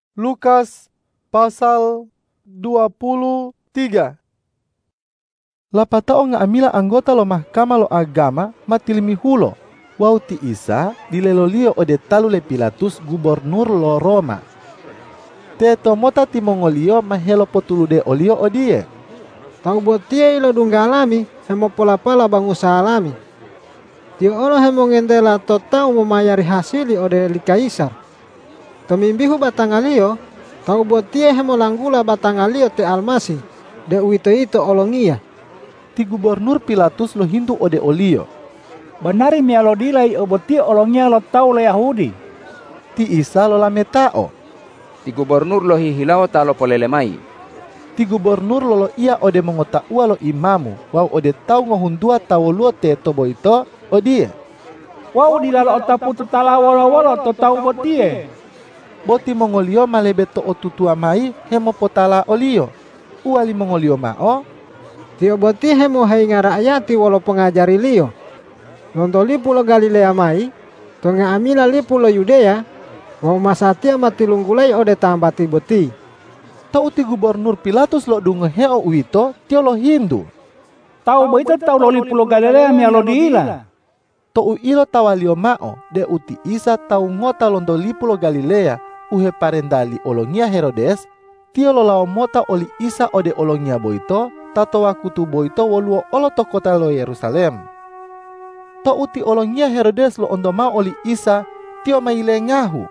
Lukas pasal 23. Lapatao nga amila anggota lo mahkamah lo agama matilimi hulo. Wau ti Isa dilelolio ode talu le Pilatus gubernur lo Roma. Teto mota ti mongolio mahelo potulude olio odie. Tau buat tia ilo dunggalami hemo pola-pola bangusaha alami. Tio olo hemo ngendela to tau memayari hasili ode li kaisar. Tomimbihu batangalio tau buat tia hemo langgula batangalio te almasi de uito ito olongia. Ti gubernur Pilatus lo hindu ode olio. Benari mia lo dilai obotia olongia lo tau le Yahudi. Ti Isa lo lametao. Ti gubernur lo hihilao talo polelemai. Ti gubernur lo ia ode mengota ua lo imamu. Wau ode tau ngohundua tau luo te tobo ito odie. Wau dilalo otapu tutala wolo-wolo to tau botie. Boti mongolio malebeto otutua mai hemo potala olio. Uali mongolio mao. Tio boti hemo hainga rakyati wolo pengajari lio. Lonto lipu lo Galilea mai, tonga amila lipu lo Yudea, wau masatia mati lunggulai ode tambati boti. Tau ti gubernur Pilatus lo dungo heo uito tio lo hindu. Tau baita tau lo lipu lo Galilea mia lo diila. To uilo tawalio mao de uti Isa tau ngota londo lipu lo Galilea uhe parendali olongia Herodes, tio lo lao mota oli Isa ode olongia boito, tato wakutu boito woluo olo to kota lo Yerusalem. To uti olongia Herodes lo ondo mao oli Isa, tio maile ngahu.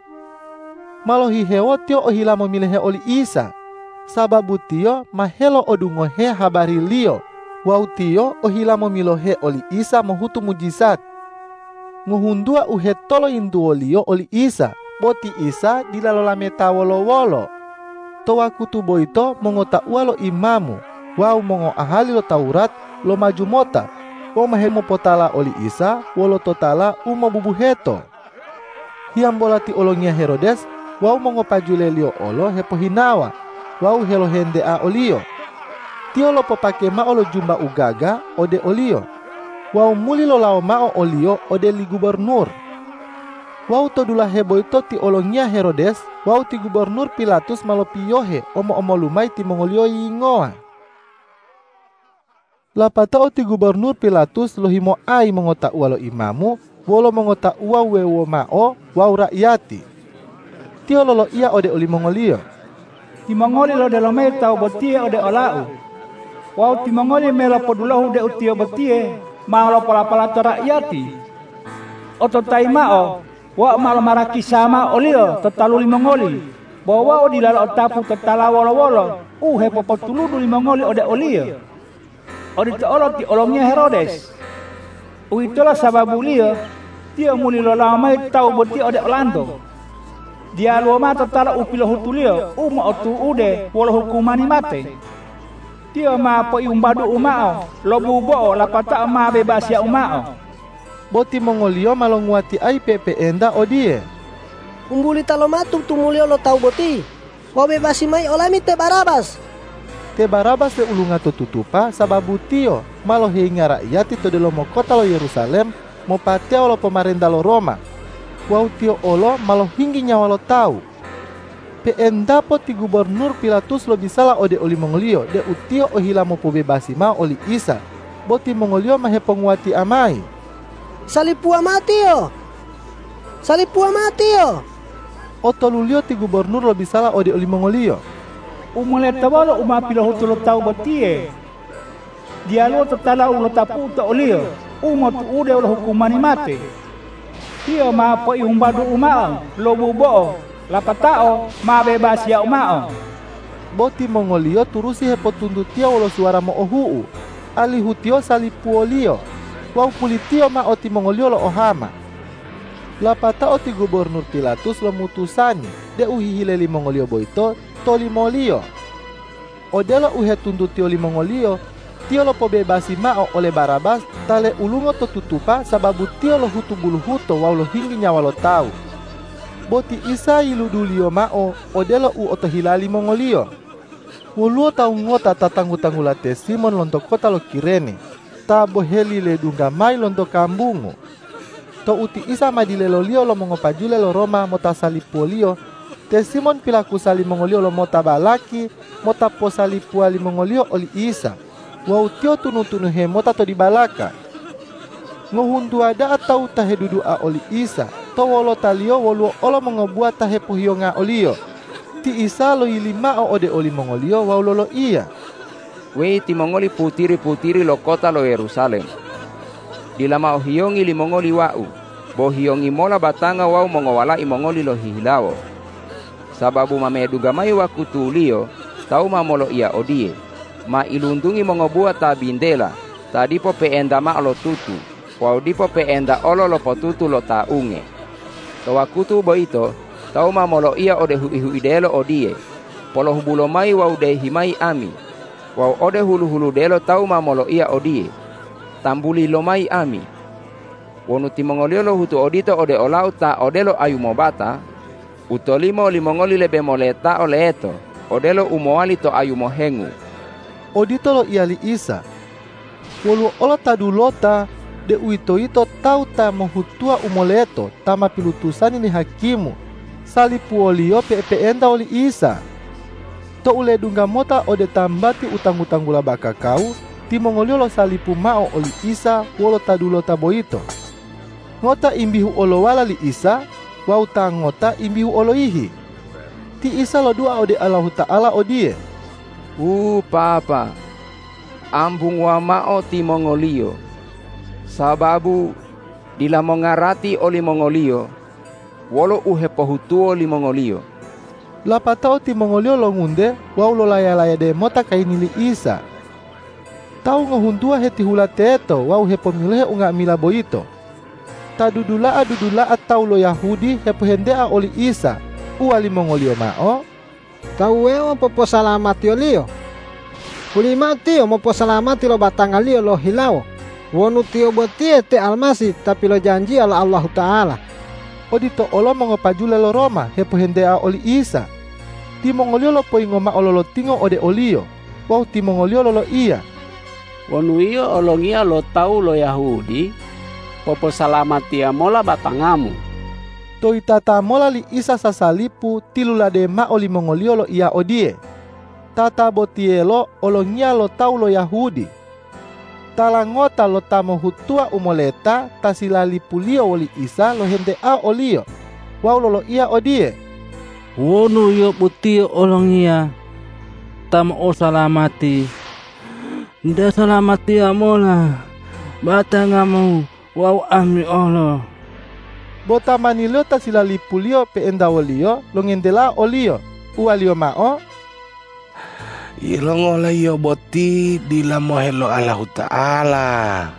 Malohi hewo tio ohilamo milehe oli Isa. Sababu tio mahelo odungo he habari lio. Wau tio ohilamo milohe oli Isa mohutu mujizat. Nguhundua uhe tolo induo lio oli Isa. Boti Isa dilalameta wolo-wolo. To wakutu boito mongota ua lo imamu. Wau mongo ahali lo Taurat lo maju mota. Wau mahemo potala oli Isa wolo totala umo bubuheto. Hiam bolati olongia Herodes. Wau mongo pajule lio olo hepo hinawa. Wau helo hende a olio. Tio lo popake mao lo jumba ugaga ode olio. Wau muli lo lao mao olio ode li gubernur. Wau todula hebo ito ti olongia Herodes. Wau ti gubernur Pilatus malopiyohe omo-omo lumai ti mongolio yingoa. Lapatao ti gubernur Pilatus lo himo ai mengota ua lo imamu. Wolo mengota ua wewo mao wau rakyati. Tio lolo ia ode oli mongolio. Ti mongoli lo de lo me tau botie ode olau. Wau ti mongoli me lo podulahu de utio botie ma lo pola-pola to rakyati. Oto tai mao wa mal maraki sama olio totalu li mongoli. Bawa o dilalo otapu totala wolo-wolo. Hepo potuludu li mongoli ode olio. Ode to olo ti olongia Herodes. Itola sababu lio tio muli lo lamai tau botie ode Orlando. Dia luoma totala upilo hutulio uma otu ude wolo hukumani mate. Tio ma po iumbadu umao lobu bo lapata ma bebasia umao. Boti mongolio malonguati ai pepe enda odie. Umbuli talomatu tumulio lo tau boti. Wau bebasi mai olami te Barabas. Te Barabas le ulunga tutupa sababu tio malo hinga rakyati to de lomo kota lo Yerusalem mo patea lo pemerintah lo Roma. Wau tio olo malo hinggi nyawa lo tau. Pe endapo ti gubernur Pilatus lo bisala ode oli mongolio de utio ohila mo pobebasi ma oli Isa. Boti mongolio mahepongwati amai. Salipua matio. Salipua matio. Otolulio ti gubernur lo bisala ode oli mongolio. Umule tawalo umapilo hutulo tau botie. Dia lo totala ulo tapu to olio. Umot ude ulo hukumani mate. Tio ma po iumbadu umao lobu bo lapatao ma bebasia umao. Boti mongolio turusi hepo tundu tio wolo suara mo ohuu. Ali hutio salipu olio. Wau pulitio ma oti mongolio lo ohama. Lapatao ti gubernur Pilatus lo mutusani de uhihileli mongolio boito toli molio. Odelo uhe tundu tio li mongolio. Tio lo pobebasi mao oleh Barabas tale ulungo to tutupa sababu tio lo hutu bulu huto wau lo hinggi nyawa lo tau. Boti Isa iludulio mao odelo u otohilali mongolio. Wuluo tau ngota tatanggu-tanggula te Simon lonto kota lo Kirene. Ta boheli le dunga mai lonto kambungu. To uti Isa madilelo lio lo mongopajule lo Roma mota salipolio. Te Simon pilaku sali mongolio lo mota balaki, mota posali puali mongolio oli Isa. Wau tio tunu-tunu he mota to di balaka. Ngohundu ada atau tahe dudu a oli Isa. To wolo talio wolu olo mengobuat tahe puhio nga olio. Ti Isa lo ilima o ode oli mongolio wau lolo iya. Wei ti mongoli putiri-putiri lo kota lo Yerusalem. Dilama o hiongi li mongoli wau. Bo hiongi mola batanga wau mongowala i mongoli lo hihilawo. Sababu mameduga mai waku tulio, tau mamolo ia odie. Ma ilundungi mongobua ta bindela, ta dipo peenda ma lo tutu. Wau dipo peenda olo lo potutu lo ta unge. To wakutu boito, tau mamolo ia ode hu idelo odie. Polo hubulo mai wau de himai ami. Wau ode hulu delo tau mamolo ia odie. Tambuli lo mai ami. Wonu timongolio lo hutu odito ode olau ta odelo ayu mobata. Utolimo limongoli lebe moleta ole eto. Odelo umoali to ayu mohengu. Odito lo iali Isa. Wolu ola tadulota de uito tau ta mohutua umoleto tama pilutusani ni hakimu. Salipu olio peenda oli Isa. To ule dunga mota ode tambati utang-utang gula bakakau. Timongolio lo salipu mao oli Isa wolo tadulota boito. Ngota imbihu olo wala li Isa. Wau ta ngota imbihu olo ihi. Ti Isa lo dua ode Allah Ta'ala odie. Papa, ambung wa mao ti mongolio. Sababu dila mongarati oli mongolio, wolo uhe pohutuo li mongolio. Lapatao ti mongolio lo ngunde, wau lo laya-laya de mota kaini li Isa. Tau ngohundua heti hula teto, wau he pemilehe unga mila boito. Ta dudula atau lo Yahudi he pohendea oli Isa, uali mongolio mao. Tau weo popo salamati olio. Kulima tio mopo salamati lo batanga lio lo hilawo. Wonu tio botie te almasi tapi lo janji ala Allah Ta'ala. Odito olo mongopajule lo Roma he pohendea oli Isa. Ti mongolio lo poingoma ololo tingo ode olio. Wau ti mongolio lo iya. Wonu iyo olongia lo tau lo Yahudi. Popo salamatia mola batangamu. To itata mola li Isa sasalipu tilulade ma oli mongolio lo iya odie. Tata botielo olongia lo tau lo Yahudi. Talangota lo tamo hutua umoleta tasilali pulio oli Isa lo hende a olio. Wau lo iya odie. Wonu yo putio olongia tamo o salamati. Nda salamati amola batangamu wau ami olo. Bota manilio tasilali pulio peenda olio lo ngendela olio. Ualio mao. Ilongola yo boti dilamohelo Allah Ta'ala.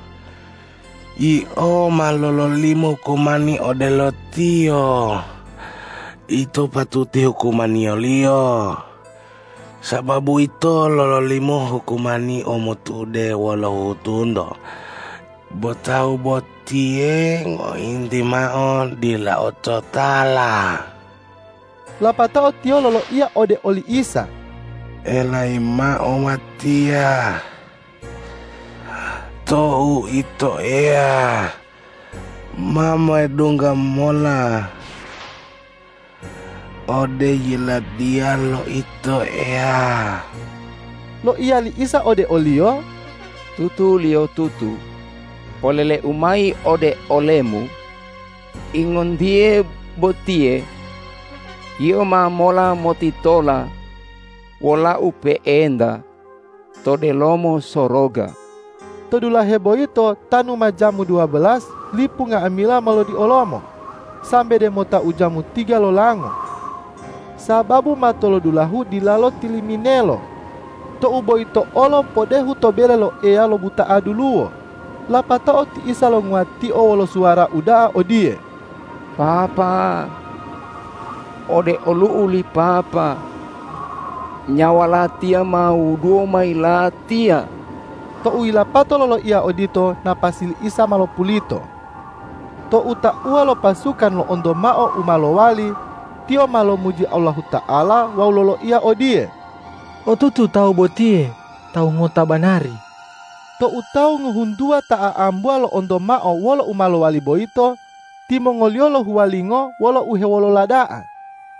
Io malolo limo kumani odelo tio. Ito patuti hukumani olio. Sababu ito lolo limo hukumani omotude walo hutundo. Botau botie ngoindi maon dila ototala. Lapatao tio lolo iya ode oli Isa. Elai mao matia. Tou ito ea. Mama edunga mola. Ode yila dia lo ito ea. Lo iya li Isa ode olio. Tutu lio tutu. Polele umai ode olemu. Ingon die botie. Io ma mola motitola. Wola upe enda. Tode lomo soroga. Todula hebo ito tanu majamu 12 lipu nga amila malo di olomo. Sambe de mota ujamu 3 lolango. Sababu matolo dulahu dilalo tiliminelo. To ubo ito olo podehu tobele lo ea lo buta aduluo. Lapatao ti Isa lo nguati o wolo suara udaa odie. Papa. Ode olu uli papa. Nyawa latia mau duo mai latia. To uila pato lolo ia odito na pasil Isa malo pulito. To uta ua lo pasukan lo ondo mao umalo wali. Tio malo muji Allah Ta'ala wau lolo ia odie. O tutu tau botie, tau ngota banari. To utau nguhundua taa ambua lo ondo mao wolo umalo wali boito. Timongolio lo huwalingo wolo uhe wolo ladaa.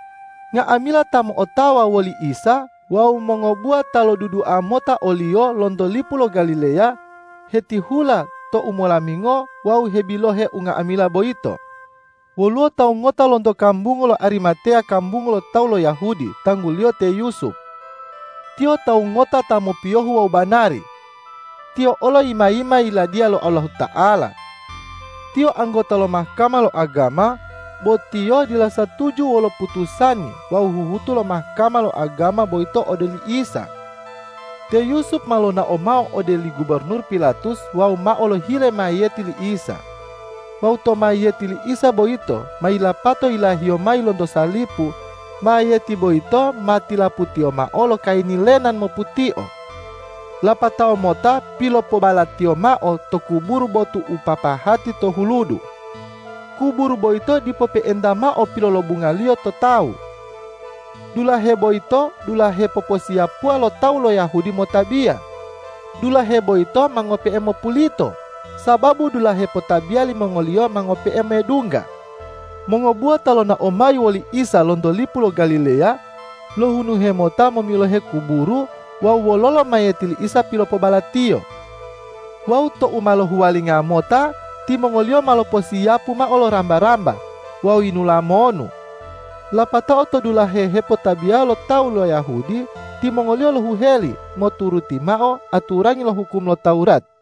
nga amila tamu otawa woli Isa wau mongobua talo dudu amota olio londo lipulo Galilea heti hula to umolamingo wau hebilohe unga amila boito. Woluo tau ngota londo kambungo lo Arimatea kambungo lo tau lo Yahudi tanggulio te Yusuf. Tio tau ngota tamu piohu wau banari. Tio olo ima-ima ila dia lo Allah Ta'ala. Tio anggota lo mahkamah lo agama, bo tio dila satuju wolo putusani wau huhutu lo mahkamah lo agama boito odeli Isa. Te Yusuf malona omao odeli gubernur Pilatus wau maolo hile mayeti li Isa. Wau to mayeti li Isa boito maila pato ilahio mai londo salipu mayeti boito matila putio maolo kaini lenan mo putio. Lapatao mota pilo pobalatio mao to kuburu botu upapahati to huludu. Kuburu boito dipope enda mao pilo lo bungalio to tau. Dulahe boito dulahe poposia pua lo tau lo Yahudi motabia. Dulahe boito mangope emo pulito. Sababu dulahe potabia li mongolio mangope emo edunga. Mongobua talona omai woli Isa londo lipulo Galilea. Lo hunu hemota momilohe kuburu. Wau wololo mayetili Isa pilo pobalatio. Wau to umalo huwalinga mota ti mongolio malo posiapu ma olo ramba-ramba. Wau inula monu. Lapatao to dulahe hepotabia lo tau lo Yahudi ti mongolio lo huheli mo turuti mao aturangi lo hukum lo Taurat.